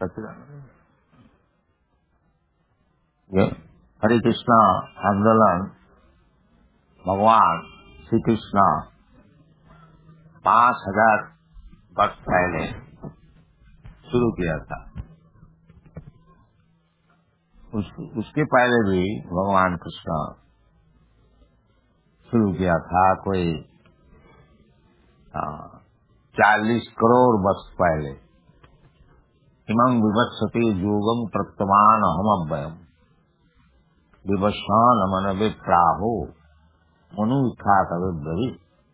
ये हरे कृष्णा आंदोलन भगवान श्री कृष्ण 5000 वर्ष पहले शुरू किया था। उसके पहले भी भगवान कृष्ण शुरू किया था, कोई 40 करोड़ वर्ष पहले। इमं विवत्सते योगम प्रत्यमान अहमव्ययम् विवस्वान मनवे प्राहो मनु था कवि।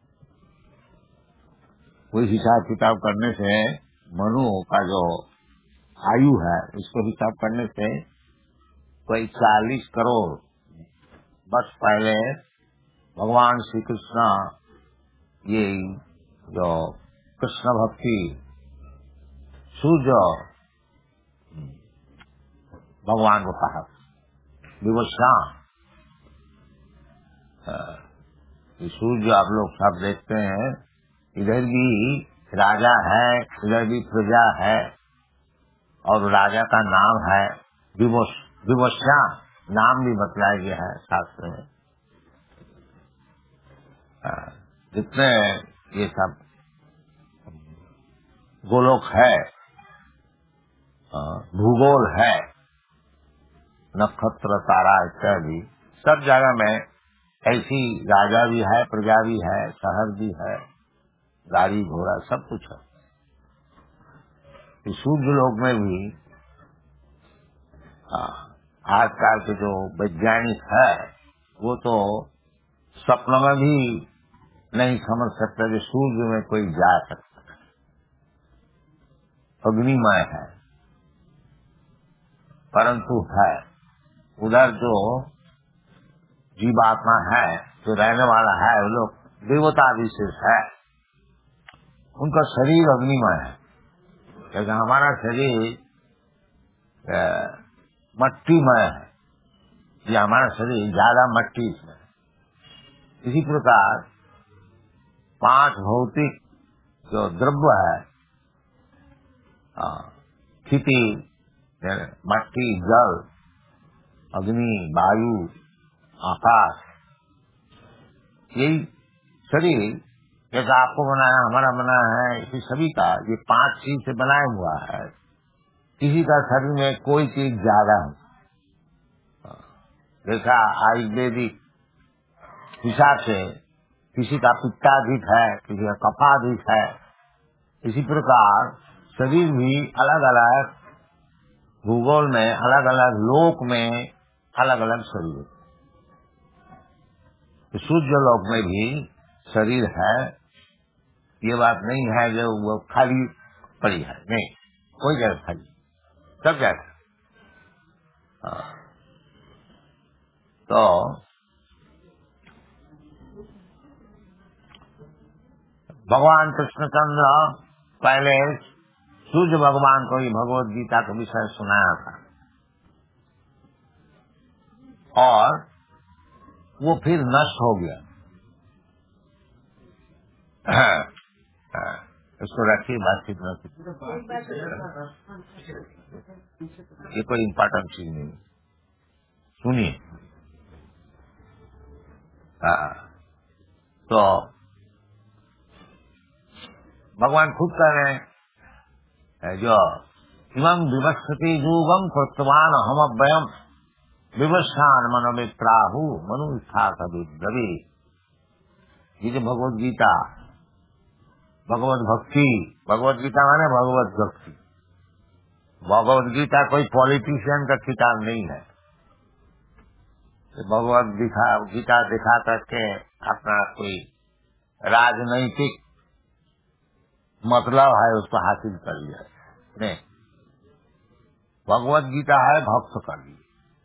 कोई हिसाब किताब करने से मनु का जो आयु है इसको हिसाब करने से कोई 40 करोड़ वर्ष पहले भगवान श्री कृष्ण ये जो कृष्ण भक्ति सूर्य भगवान को कहा विवस्वान। सूर्य आप लोग सब देखते हैं, इधर भी राजा है, इधर भी प्रजा है, और राजा का नाम है विवस्वान, नाम भी बतलाया गया है शास्त्र में। जितने ये सब गोलोक है, भूगोल है, नक्षत्र तारा इत्यादि सब जगह में ऐसी राजा भी है, प्रजा भी है, शहर भी है, गाड़ी घोड़ा सब कुछ है। सूर्य लोक में भी आजकल के जो वैज्ञानिक है वो तो स्वप्न में भी नहीं समझ सकते कि सूर्य में कोई जा सकता है। अग्निमय है, परंतु है उधर जो जीवात्मा है, जो रहने वाला है, वो लोग देवता विशेष है, उनका शरीर अग्निमय है। क्योंकि हमारा शरीर मट्टीमय है, ये हमारा शरीर ज्यादा मट्टी में। इसी प्रकार 5 भौतिक जो द्रव्य है, खेती, मट्टी, जल, अग्नि, वायु, आकाश, यही शरीर जैसा आपको बनाया, हमारा बना है, इसी सभी का ये 5 चीज से बनाया हुआ है। किसी का शरीर में कोई चीज ज्यादा है, जैसा आयुर्वेदिक हिसाब से किसी का पित्ताधिक है, किसी का कफाधिक है, इसी प्रकार शरीर भी अलग अलग भूगोल में, अलग अलग लोक में अलग अलग शरीर। तो सूर्य लोक में भी शरीर है, ये बात नहीं है जो वो खाली पड़ी है, नहीं, कोई जगह खाली, सब जगह। तो भगवान कृष्णचंद्र पहले सूर्य भगवान को ही भगवत गीता का विषय सुनाया था, और वो फिर नष्ट हो गया। इसको रखिए, बातचीत रखिए, ये कोई इम्पोर्टेंट चीज नहीं, सुनिए। तो भगवान खुद कह रहे हैं जो इमं विवस्वति युगम कृतवान अहमव्ययम् विवस्वान मनोमित्राहु मनुष्ठा कविद्रवी। ये जो भगवत गीता, भगवत भक्ति, भगवत गीता माने भगवत भक्ति। भगवत गीता कोई पॉलिटिशियन का किताब नहीं है। भगवत गीता दिखा करके अपना कोई राजनैतिक मतलब है उसको हासिल कर लिया, नहीं। भगवत गीता है भक्त का लिए।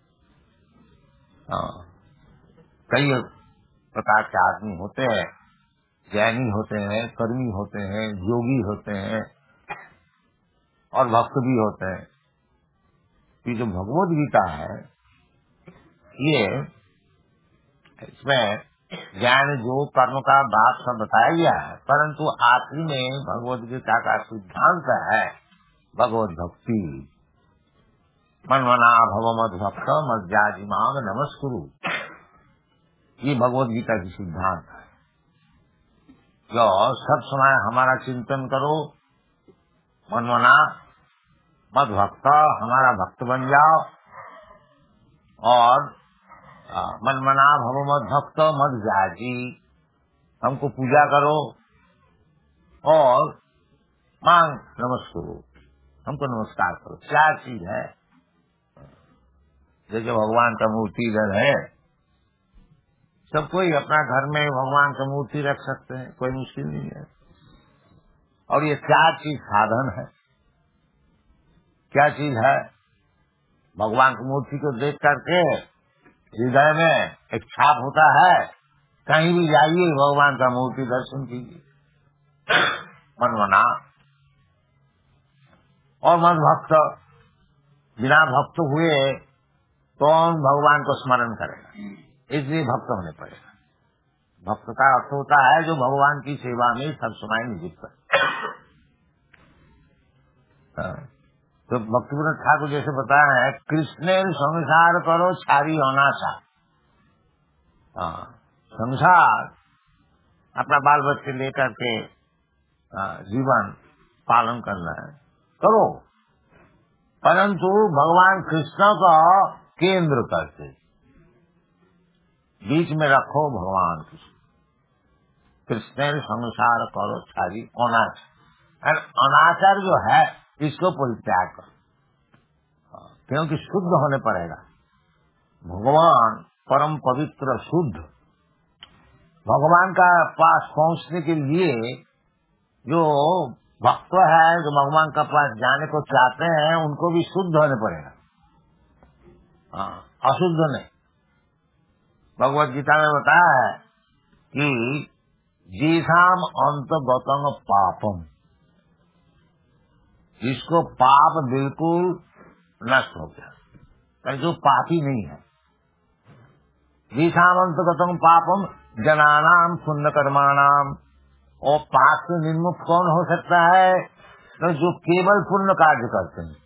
कई प्रकार के आदमी होते हैं, ज्ञानी होते हैं, कर्मी होते हैं, योगी होते हैं, और भक्त भी होते हैं। ये जो भगवत गीता है, ये इसमें ज्ञान योग कर्म का बात सब बताया गया है, परंतु आखिरी में भगवत गीता का सिद्धांत है भगवत भक्ति। मन्मना भव मद भक्त मज्जाजी मांग नमस्कुरु, ये भगवत गीता की सिद्धांत है। जो सब समय हमारा चिंतन करो, मन्मना मद भक्त, हमारा भक्त बन जाओ, और मन्मना भव मद भक्त मद जाजी, हमको पूजा करो और मांग नमस्कुरु, हमको नमस्कार करो। चार चीज है। जैसे भगवान का मूर्ति इधर है, सब कोई अपना घर में भगवान का मूर्ति रख सकते हैं, कोई मुश्किल नहीं है। और ये चार चीज साधन है। क्या चीज है? भगवान की मूर्ति को देख करके हृदय में एक छाप होता है, कहीं भी जाइए भगवान का मूर्ति दर्शन कीजिए। मनमना और मन भक्त, बिना भक्त हुए कौन भगवान को स्मरण करेगा? इसलिए भक्त होने पड़ेगा। भक्त का अर्थ होता है जो भगवान की सेवा में सब समय नियुक्त है। तो भक्तिविनोद ठाकुर जैसे बताया है, कृष्ण संसार करो छारी अनाशा। संसार अपना बाल बच्चे लेकर के जीवन पालन करना है, करो, परंतु भगवान कृष्ण को केंद्र करके बीच में रखो भगवान कृष्ण संसार करो छारी अनाचार। अनाचार जो है इसको परित्याग करो, क्योंकि शुद्ध होने पड़ेगा। भगवान परम पवित्र शुद्ध, भगवान का पास पहुंचने के लिए जो भक्त है, जो भगवान का पास जाने को चाहते हैं, उनको भी शुद्ध होने पड़ेगा, अशुद्ध नहीं। भगवत गीता में बताया है कि जीसाम अंत गौतम पापम, जिसको पाप बिल्कुल नष्ट हो गया, जो पापी नहीं है। जीसाम अंत गौतम पापम जनानाम पुण्य कर्माणाम, और पाप से निर्मुक्त कौन हो सकता है? तो जो केवल पुण्य कार्य करते हैं,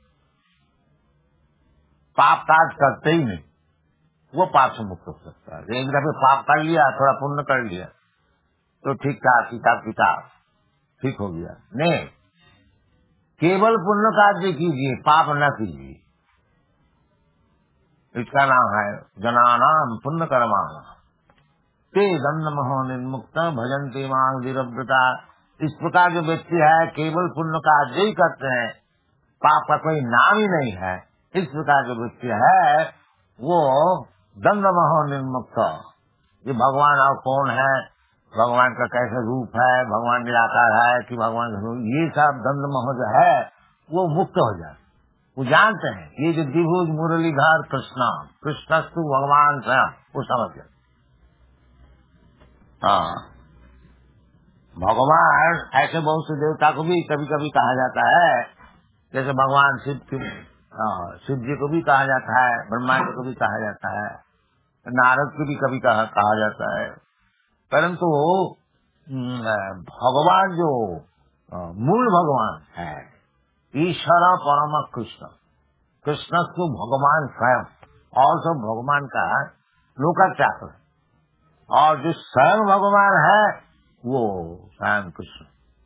पाप कार्य करते ही नहीं, वो पाप से मुक्त हो सकता है। एक दफे पाप कर लिया, थोड़ा पुण्य कर लिया तो ठीक ठाक किताब ठीक हो गया। नहीं, केवल पुण्य कार्य कीजिए, पाप न कीजिए। इसका नाम है जनानाम पुण्य कर्माणाम ते दंड महो निर्मुक्त भजन्ते मांग विरब्धता। इस प्रकार जो व्यक्ति है केवल पुण्य कार्य ही करते हैं, पाप का कोई नाम ही नहीं है, इस प्रकार जो व्यक्ति है वो दंड महो निर्मुक्त। ये भगवान और कौन है, भगवान का कैसे रूप है, भगवान निराकार है कि भगवान का रूप, ये सब दंड महो जो है वो मुक्त हो जाए। वो जानते हैं ये जो द्विभुज मुरलीधर कृष्णस्तु भगवान स्वयं, वो समझ गए। भगवान ऐसे बहुत से देवता को भी कभी कभी कहा जाता है, जैसे भगवान शिव जी को भी कहा जाता है, ब्रह्मा जी को भी कहा जाता है, नारद को भी कभी कहा जाता है। परंतु भगवान जो मूल भगवान है, ईश्वर परम कृष्ण तो भगवान स्वयं, और सब भगवान का लोकाचार, और जो स्वयं भगवान है वो स्वयं कृष्ण।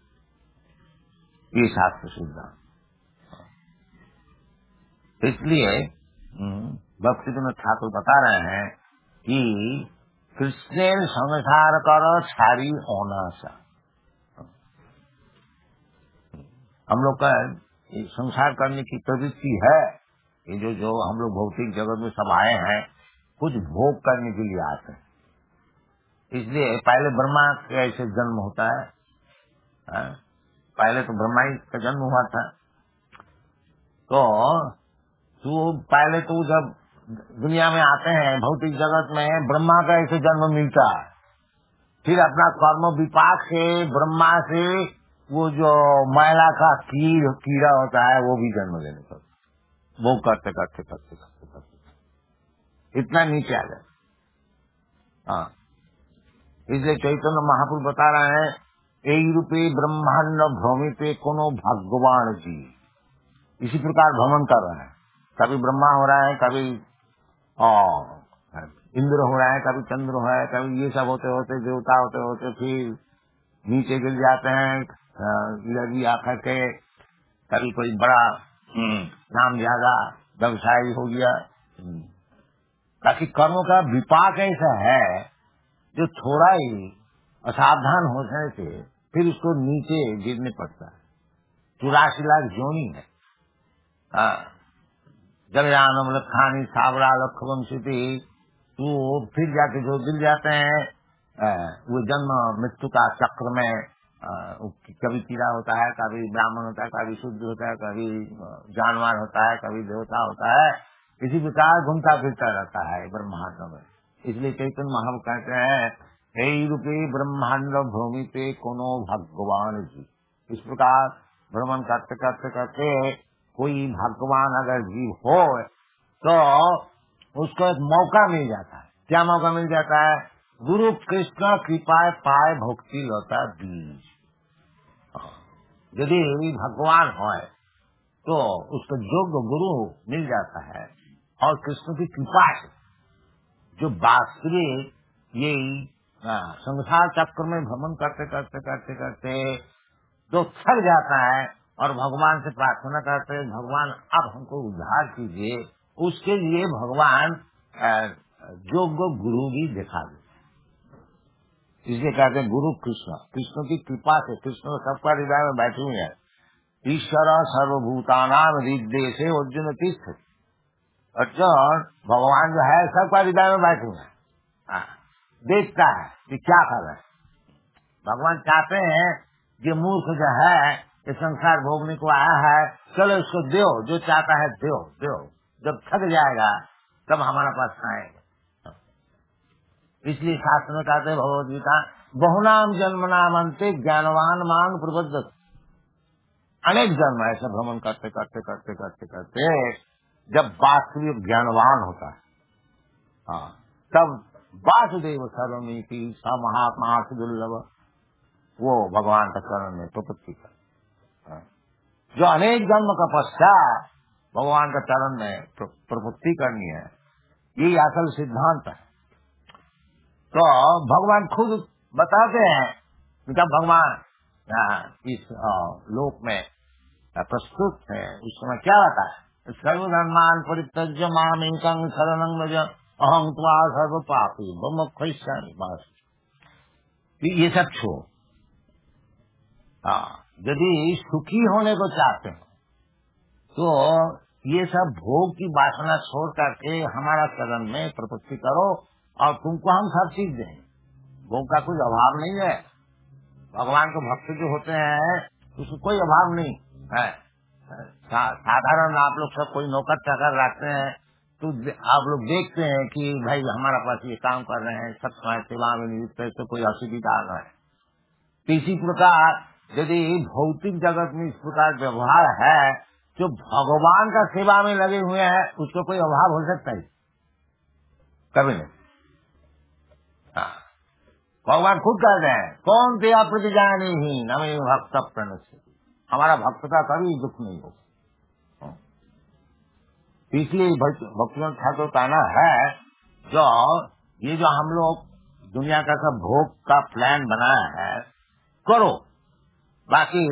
ये शास्त्र सिद्धांत। इसलिए भक्तिविनोद ठाकुर बता रहे हैं कि कृष्ण संसार करो छारी होना सा। हम लोग का संसार करने की प्रवृत्ति है, ये जो हम लोग भौतिक जगत में सब आए हैं, कुछ भोग करने के लिए आते हैं। इसलिए पहले ब्रह्मा का ऐसे जन्म होता है, पहले तो ब्रह्मा ही का जन्म हुआ था। तो पहले तो जब दुनिया में आते हैं भौतिक जगत में, ब्रह्मा का ऐसे जन्म मिलता है, फिर अपना कर्म विपाक से ब्रह्मा से वो जो मैला का कीड़ा होता है वो भी जन्म लेने पर वो करते करते करते करते करते इतना नीचे आ जाए। हाँ, इसलिए चैतन्य महापुरुष बता रहे हैं, एक रूपे ब्रह्मांड भ्रमित कोनो भगवान जी। इसी प्रकार भ्रमण कर रहे हैं। कभी ब्रह्मा हो रहा है, कभी इंद्र हो रहा है, कभी चंद्र हो रहा है, कभी ये सब होते होते देवता होते होते फिर नीचे गिर जाते हैं लगी आकर के। कभी कोई बड़ा नाम ज्यादा व्यवसायी हो गया। ताकि कर्मों का विपाक ऐसा है जो थोड़ा ही असावधान होने से फिर उसको नीचे गिरने पड़ता है। 84 लाख जोनी है। जगयानम लखानी सावरा लखवंशी, वो फिर जाके जो गिर जाते हैं वो जन्म मृत्यु का चक्र में कभी कीड़ा होता है, कभी ब्राह्मण होता है, कभी शुद्ध होता है, कभी जानवर होता है, कभी देवता होता है। इसी प्रकार घूमता फिरता रहता है ब्रह्मांड में। इसलिए चैतन्य महाप्रभु कहते हैं, हे रूपे ब्रह्मांड भूमि पे कोनो भगवान जी। इस प्रकार भ्रमण करते करते करते कोई भगवान अगर जीव हो तो उसको एक मौका मिल जाता है। क्या मौका मिल जाता है? गुरु कृष्ण कृपा पाए भक्ति लौटा बीज। यदि भगवान हो तो उसको योग्य गुरु मिल जाता है और कृष्ण की कृपा से जो वास्तविक यही संसार चक्र में भ्रमण करते करते करते करते जो थक जाता है और भगवान से प्रार्थना करते हैं, भगवान अब हमको उद्धार कीजिए। उसके लिए भगवान योग्य गुरु भी दिखा दे। इसलिए कहते हैं गुरु कृष्ण। कृष्ण की कृपा से, कृष्ण सबका हृदय में बैठे हुए हैं। ईश्वर सर्वभूतानाम हृदय से अर्जुन तीर्थ। अर्जुन भगवान जो है सबका हृदय में बैठे हुए हैं, देखता है कि क्या कर रहे हैं। भगवान चाहते हैं कि मूर्ख जो है ये संसार भोगने को आया है, चलो इसको दो, जो चाहता है दो दो। जब थक जाएगा तब हमारा पास आएगा। इसलिए शास्त्र में कहते भगवद गीता, बहुनाम जन्म नाम अंते ज्ञानवान मांग प्रबुद्ध। अनेक जन्म ऐसे भ्रमण करते करते करते करते करते जब वास्तविक ज्ञानवान होता है तब वासुदेव सर्वमिति स महात्मा दुर्लभ वो भगवान का चरण में प्रपत्ति कर। जो अनेक जन्म का पश्चात भगवान का चरण में प्रपत्ति करनी है, यही असल सिद्धांत है। तो भगवान खुद बताते हैं कि जब भगवान इस लोक में प्रस्तुत है उस समय क्या होता है? सर्वधर्मान परित्यज्य मामेकं शरणं व्रज अहं त्वा सर्व पापी ब्रह्मक्षयिष्यामि मा शुचि। ये सब छोड़, यदि सुखी होने को चाहते हो तो ये सब भोग की वासना छोड़ करके हमारा चरण में प्रपत्ति करो और तुमको हम सब चीज देंगे। भोग का कुछ अभाव नहीं है। भगवान के भक्त जो होते हैं उसको कोई अभाव नहीं है। साधारण आप लोग सब कोई नौकर चाकर रखते हैं तो आप लोग देखते हैं कि भाई हमारा पास ये काम कर रहे हैं, सब समय सेवा में नियुक्त है, तो कोई असुविधा न है। तो इसी प्रकार यदि भौतिक जगत में इस प्रकार व्यवहार है, जो भगवान का सेवा में लगे हुए हैं उसको कोई अभाव हो सकता है? कभी नहीं। भगवान खुद कह रहे हैं, कौन तेरा प्रतिजानी ही नमे भक्त प्रणश्य। हमारा भक्त का कभी दुख नहीं होगा। इसलिए भक्तिवंत ठाकुर कहना है, जो ये जो हम लोग दुनिया का सब भोग का प्लान बनाया है करो, बाकी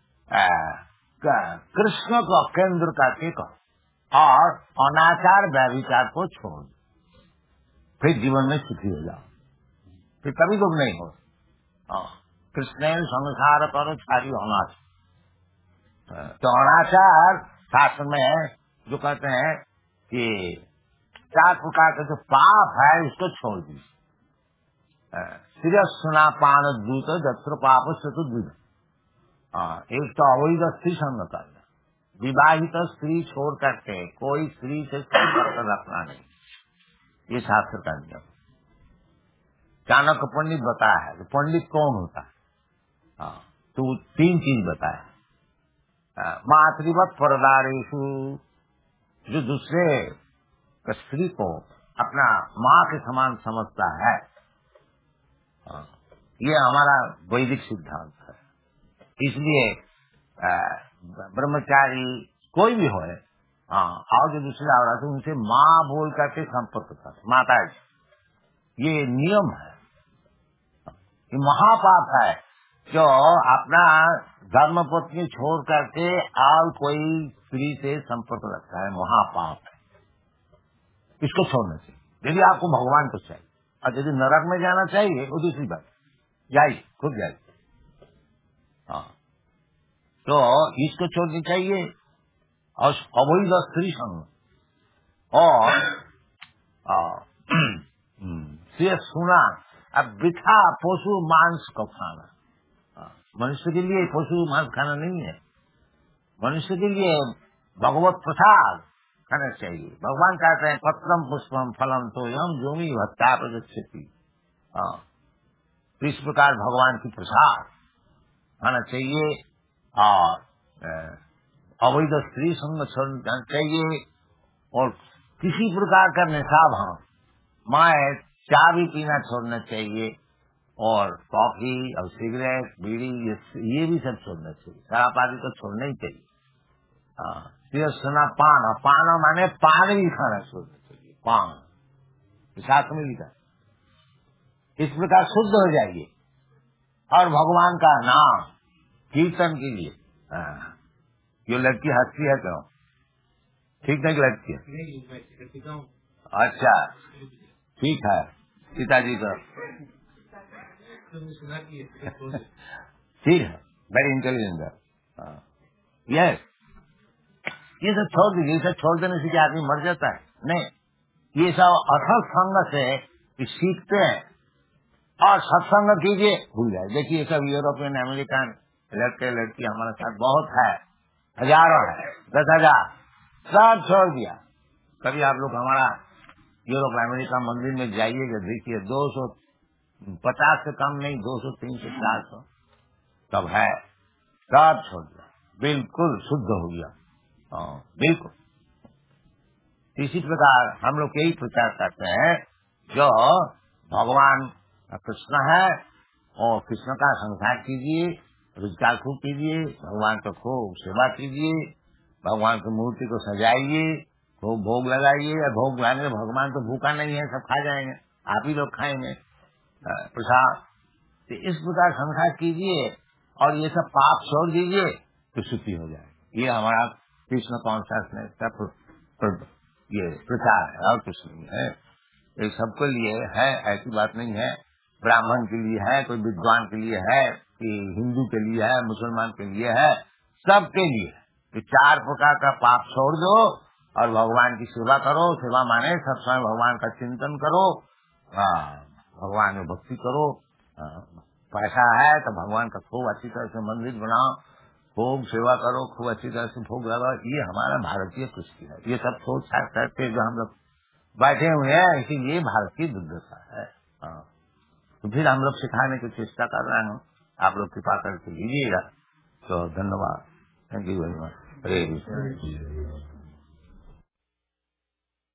कृष्ण को केंद्र करके करो और अनाचार व्यभिचार को छोड़, फिर जीवन में सुखी हो जाओ, फिर कभी दुख नहीं हो। कृष्ण संसार करो छारी अनाचार। तो अनाचार शास्त्र में जो कहते हैं कि 4 प्रकार का जो पाप है उसको छोड़ दीजिए। सिर्फ सुना पान दूत जत्र पाप चतुर्विध। एक तो अवैध स्त्री संग करना, विवाहित स्त्री छोड़ करके कोई स्त्री से संपर्क रखना नहीं, ये शास्त्र का नियम। चाणक्य पंडित बताया है। तो पंडित कौन होता है? तो 3 चीज बताया। मातृवत परदारेषु, जो दूसरे स्त्री को अपना माँ के समान समझता है, ये हमारा वैदिक सिद्धांत है। इसलिए ब्रह्मचारी कोई भी हो, हाँ, और जो दूसरे आ रहा तो उनसे माँ बोल करके संपर्क कर, माता जी, ये नियम है, ये महापाप है जो अपना धर्म पत्नी छोड़ करके और कोई स्त्री से संपर्क रखता है, महापाप है, इसको छोड़ना चाहिए। यदि आपको भगवान को चाहिए और यदि नरक में जाना चाहिए वो दूसरी बात, जाइए, खुद जाइए, हाँ, तो इसको छोड़नी चाहिए। और अवैध स्त्री संग और से सुना, अब बिठा पशु मांस को खाना, मनुष्य के लिए पशु मांस खाना नहीं है, मनुष्य के लिए भगवत प्रसाद खाना चाहिए। भगवान कहते हैं पत्रम पुष्पम फलम तोयम जोमी भक्ता प्रदक्षति, इस प्रकार भगवान की प्रसाद खाना चाहिए और अवैध स्त्री संग छोड़ना चाहिए और किसी प्रकार का नशा भाव, माए चाय भी पीना छोड़ना चाहिए और कॉफी और सिगरेट बीड़ी ये भी सब छोड़ना चाहिए, शराब आदि तो छोड़ना ही चाहिए। सुना पान, और पान माने पान भी खाना छोड़ना चाहिए, पान साथ में भी था, इस प्रकार शुद्ध हो जाइए और भगवान का नाम कीर्तन कीजिए। ये लड़की हंसती है क्यों? ठीक नहीं लगती है? अच्छा ठीक है, पिताजी को ठीक है, वेरी इंटेलिजेंट है। यस, ये सब छोड़ दीजिए, ये सब छोड़ देने से क्या आदमी मर जाता है? नहीं, ये सब असत संग से सीखते हैं और सत्संग कीजिए, भूल जाए। देखिए सब यूरोपियन अमेरिकन लड़के लड़की हमारे साथ बहुत है, हजारों है, 10,000 सब छोड़ दिया। कभी आप लोग हमारा यूरोप अमेरिका मंदिर में जाइएगा, देखिए 250 से कम नहीं, 200 300 400 सब है, सब छोड़ दिया, बिल्कुल शुद्ध हो गया। बिल्कुल इसी प्रकार हम लोग यही प्रचार करते हैं, जो भगवान कृष्ण है और कृष्ण का संसार कीजिए, रोजगार खूब कीजिए, भगवान को खूब सेवा कीजिए, भगवान की मूर्ति को सजाइए, खूब भोग लगाइए। भोग लगाने भगवान तो भूखा नहीं है, सब खा जाएंगे, आप ही लोग खाएंगे प्रसाद। तो इस प्रकार संसार कीजिए और ये सब पाप छोड़ दीजिए तो सुखी हो जाए। ये हमारा कृष्ण कॉन्शियसनेस का ये प्रचार है और कुछ नहीं है, ये सबके लिए है, ऐसी बात नहीं है। ब्राह्मण के लिए है, कोई विद्वान के लिए है, कि हिंदू के लिए है, मुसलमान के लिए है, सबके लिए। ये 4 प्रकार का पाप छोड़ दो और भगवान की सेवा करो। सेवा माने सब समय भगवान का चिंतन करो, भगवान में भक्ति करो। पैसा है तो भगवान का खूब अच्छी तरह से मंदिर बनाओ, खूब सेवा करो, खूब अच्छी तरह से भोग लगाओ। ये हमारा भारतीय कृषि है। ये सब सोच साथ करके जो हम लोग बैठे हुए हैं, इसीलिए भारतीय दुर्दशा है। तो फिर हम लोग सिखाने की चेष्टा कर रहे हैं, आप लोग कृपा करके लीजिएगा। तो धन्यवाद, thank you very much. Hare Krishna.